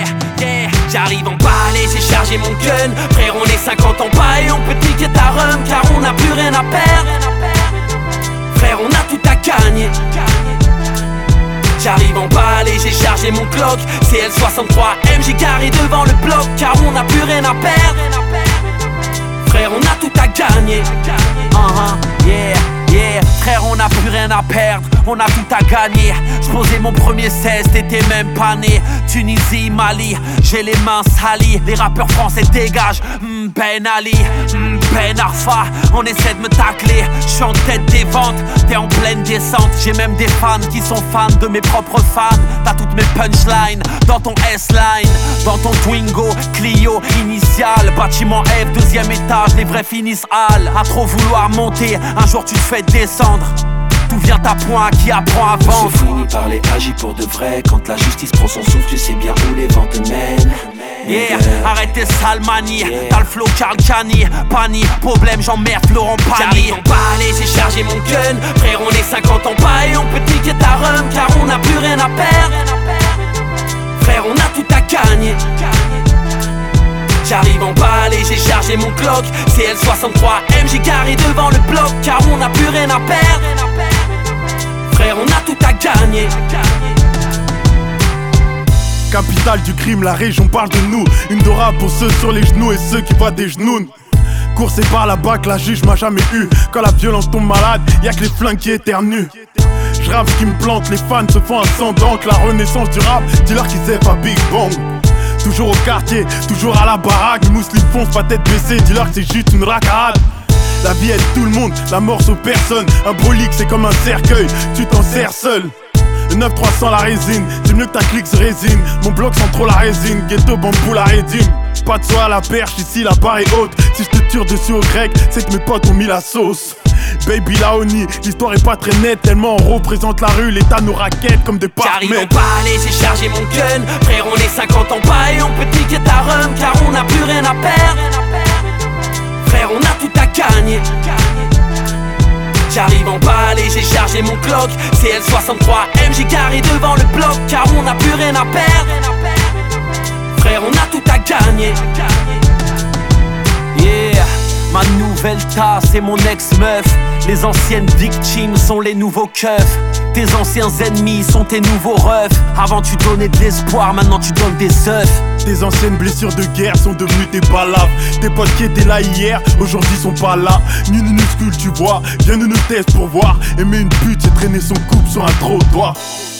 yeah. J'arrive en balai, j'ai chargé mon gun. Frère, on est 50 ans pas et on peut ticket ta rhum, car on n'a plus rien à perdre. Frère, on a tout à gagner. J'arrive en balai, j'ai chargé mon Glock. CL63 MJ garé devant le bloc, car on n'a plus rien à perdre. Frère, on a tout à gagner. Yeah, yeah. Frère, on n'a plus rien à perdre, on a tout à gagner. J'posais mon premier 16, t'étais même pas né. Tunisie, Mali, j'ai les mains salies. Les rappeurs français dégagent, Ben Ali, Ben Arfa. On essaie de me tacler, j'suis en tête des ventes. T'es en pleine descente, j'ai même des fans qui sont fans de mes propres fans. T'as toutes mes punchlines dans ton S-Line, dans ton Twingo, Clio, initial. Bâtiment F, deuxième étage, les vrais finissent hall. À trop vouloir monter, un jour tu te fais descendre. D'où vient ta pointe qui apprend à vendre? C'est fini par les agis pour de vrai. Quand la justice prend son souffle, tu sais bien où les ventes mènent. Yeah, arrête tes sales manies, t'as le flow Karl Kani. Pani, problème, j'emmerde Florent Pagny. J'arrive en balai, j'ai chargé mon gun. Frère, on est 50 ans pas et on peut ticket ta rhum, car on n'a plus rien à perdre. Frère, on a tout à gagner. J'arrive en balai, j'ai chargé mon Glock. CL63 MJ garé devant le bloc, car on n'a plus rien à perdre. Frère, on a tout à gagner. Capitale du crime, la région parle de nous. Une dora pour ceux sur les genoux et ceux qui voient des genoux. Coursé par la bac, la juge m'a jamais eu. Quand la violence tombe malade, y'a que les flingues qui éternuent. J'rappe ce qui me plante, les fans se font un sang d'encre. La renaissance du rap, dis-leur qu'ils aiment pas Big Bang. Toujours au quartier, toujours à la baraque. Les mousselines foncent, pas tête baissée, dis-leur que c'est juste une racade. La vie aide tout le monde, la mort sauve personne. Un brolique c'est comme un cercueil, tu t'en sers seul. Le 9-300 la résine, c'est mieux que ta clique résine. Mon bloc sans trop la résine, ghetto bambou la rédime. Pas de soie à la perche, ici la barre est haute. Si je te tire dessus au grec, c'est que mes potes ont mis la sauce. Baby Laoni, l'histoire est pas très nette. Tellement on représente la rue, l'état nous raquette comme des parmètres. J'arrive en balai, j'ai chargé mon gun. Frère, on est 50 ans pas et on peut ticket ta rhum, car on n'a plus rien à perdre. Frère, on a tout à gagner. J'arrive en balai, j'ai chargé mon Glock. CL63 MJ garé devant le bloc, car on n'a plus rien à perdre. Frère, on a tout à gagner. Yeah, ma nouvelle tasse et mon ex-meuf. Les anciennes victimes sont les nouveaux keufs. Tes anciens ennemis sont tes nouveaux refs. Avant tu donnais de l'espoir, maintenant tu donnes des œufs. Tes anciennes blessures de guerre sont devenues tes balaves. Tes potes qui étaient là hier, aujourd'hui sont pas là. Ni minuscule tu vois, viens de nous tester pour voir. Aimer une pute c'est traîner son couple sur un trottoir.